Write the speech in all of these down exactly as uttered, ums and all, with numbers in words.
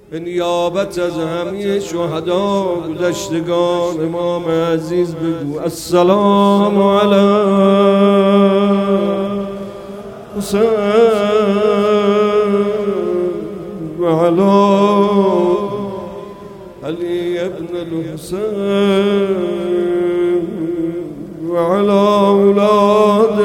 به نیابت از همه شهدا گذشتگان امام عزیز بگو السلام علی حسین و علی علی ابن الحسین و علی اولاد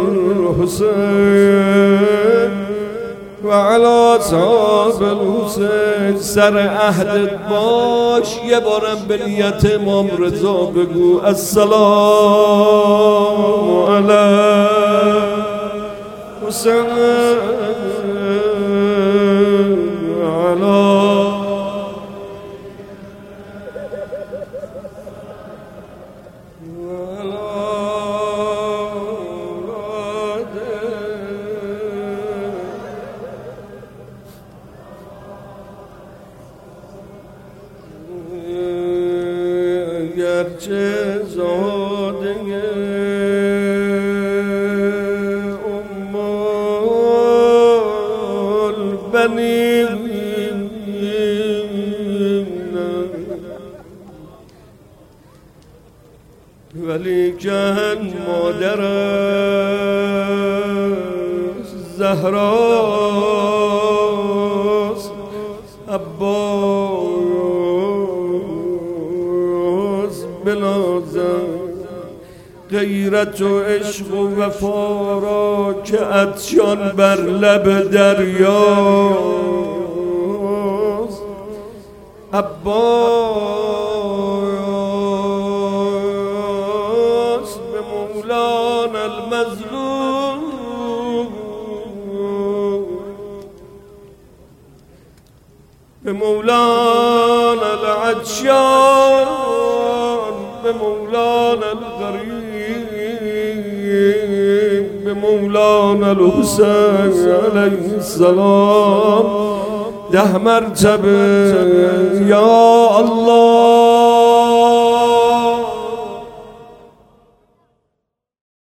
الحسین و علی اصحاب الحسین. سر عهدت باش، یه بارم به نیت امام رضا بگو السلام علی حسین علی گرچه زاده ام البنین ولیکن مادر زهراست. عباس بنازم غیرت و عشق و وفا را که عطشان بر لب دریاست. عباس به مولانا المظلوم به مولانا العطشان به مولانا الغریب به مولانا الحسین علیه السلام ده مرتبه یا